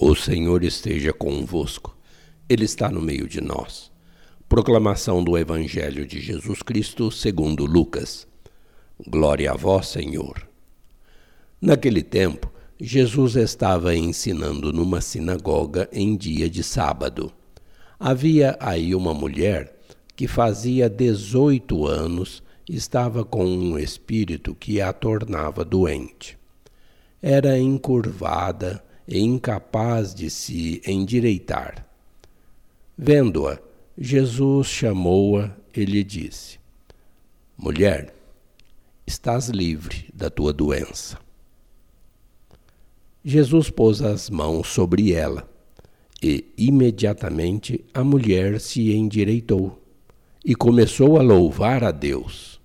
O Senhor esteja convosco. Ele está no meio de nós. Proclamação do Evangelho de Jesus Cristo segundo Lucas. Glória a vós, Senhor. Naquele tempo, Jesus estava ensinando numa sinagoga em dia de sábado. Havia aí uma mulher que fazia 18 anos estava com um espírito que a tornava doente. Era encurvada e incapaz de se endireitar. Vendo-a, Jesus chamou-a e lhe disse: Mulher, estás livre da tua doença. Jesus pôs as mãos sobre ela e, imediatamente, a mulher se endireitou e começou a louvar a Deus.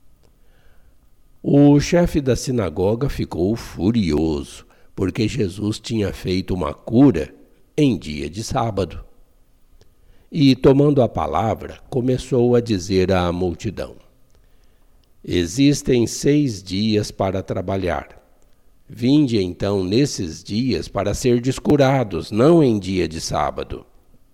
O chefe da sinagoga ficou furioso, porque Jesus tinha feito uma cura em dia de sábado. E, tomando a palavra, começou a dizer à multidão: Existem 6 dias para trabalhar. Vinde então nesses dias para serdes curados, não em dia de sábado.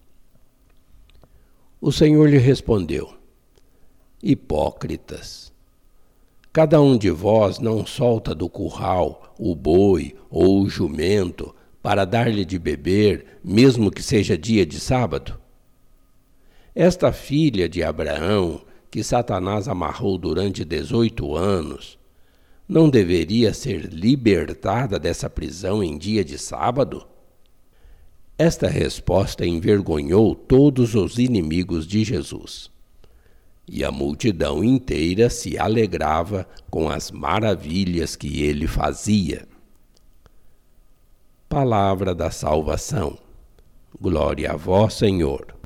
O Senhor lhe respondeu: Hipócritas! Cada um de vós não solta do curral o boi ou o jumento para dar-lhe de beber, mesmo que seja dia de sábado? Esta filha de Abraão, que Satanás amarrou durante 18 anos, não deveria ser libertada dessa prisão em dia de sábado? Esta resposta envergonhou todos os inimigos de Jesus. E a multidão inteira se alegrava com as maravilhas que ele fazia. Palavra da salvação. Glória a vós, Senhor.